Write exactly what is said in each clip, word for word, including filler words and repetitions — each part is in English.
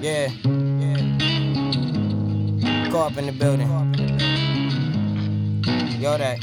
Yeah, yeah. Go up in the building. Yo, that.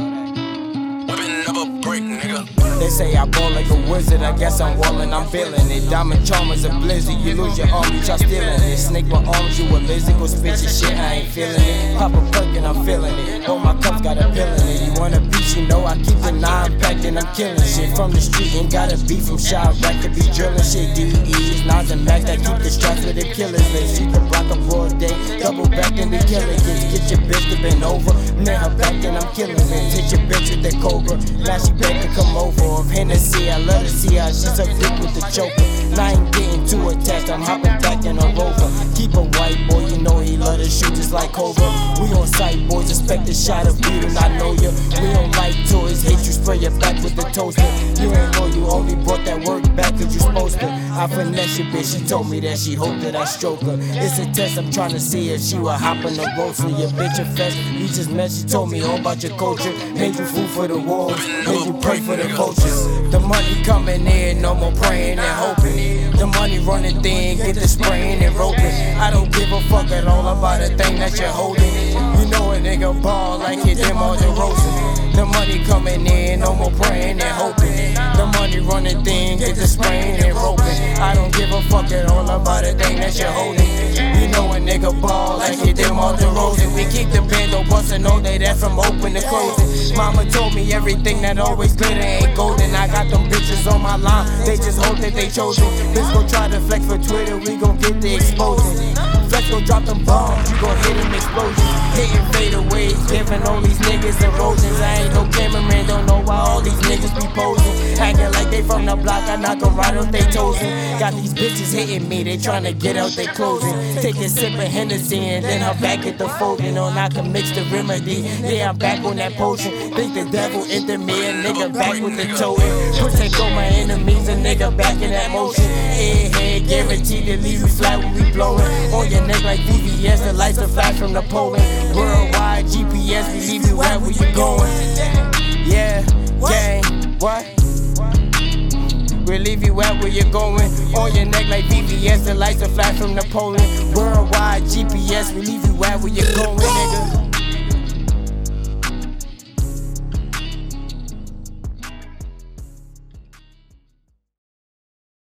Whipping up a brick, nigga. They say I ball like a wizard, I guess I'm wallin', I'm feeling it. Diamond charmers a blizzard, you lose your arm, you try stealing it. Snake with arms, you a lizard, go spit your shit, I ain't feeling it. Pop a perk and I'm feeling it. All my cups got a pill in it. You wanna beat, you know I keep the nine packed and I'm killing shit. From the street, ain't gotta be from Chirac to be drilling shit. D E, Nas and Mac that keep the straps with the killers. They shoot the block a broad day, double back and the killer kids. Get your bitch to bend over, man her back and I'm killing it. Hit your bitch with the cobra, now she back to come over. Of Hennessy, I love to see how she's a dick with the choker. Now I ain't getting too attached, I'm hopping back in a rover. Keep a white boy, you know he love to shoot just like Cobra. We on sight, boys, expect a shot of beat and I know ya. We don't like toys, hate you, spray your back with the toaster. You ain't know you only brought that work back cause you supposed to. I finesse your bitch, she told me that she hoped that I stroke her. It's a test, I'm trying to see if she will hop in the roaster. Your bitch a fest, you just met, she told me all about your culture. Made you food for the wolves, made you pray for the vultures. The money coming in, no more praying and hoping. The money running thin, get the spraying and roping. I don't give a fuck at all about a thing that you're holding. You know a nigga ball like it them all the roses. The money coming in, no more praying and hoping. The money running thin, get the spraying and roping. I don't give a fuck at all about a thing that you're holding. You know a nigga ball like it them all the roses. We keep the bando bustin' all day, that from open to closing. Mama told me everything that always glitter ain't golden. I got them bitches on my line, they just hope that they chosen. Bitch gon' try to flex for Twitter, we gon' get the exposing. Flex gon' drop them bombs, you gon' hit them explosions. Hitting fadeaways, giving all these niggas erosions. I ain't no cameraman, don't know why all these niggas be posing. Acting like they from the block, I knock them right off they toes in. Got these bitches hitting me, they tryna get out they clothing. Take a sip of Hennessy and then her back at the folding. On I can mix the remedy, yeah I'm back on that potion. Think the devil into me, a nigga back with the toting. Protect all my enemies, a nigga back in that motion. Head, head, guaranteed to leave you flat when we blowing. On your neck like V V S, the lights are flash from the polling. Worldwide G P S, we leave you at where you going. Yeah, gang, what? We'll leave you at where you're going. On your neck like V V S, the lights are flash from Napoleon. Worldwide G P S, we leave you at where you're going, nigga.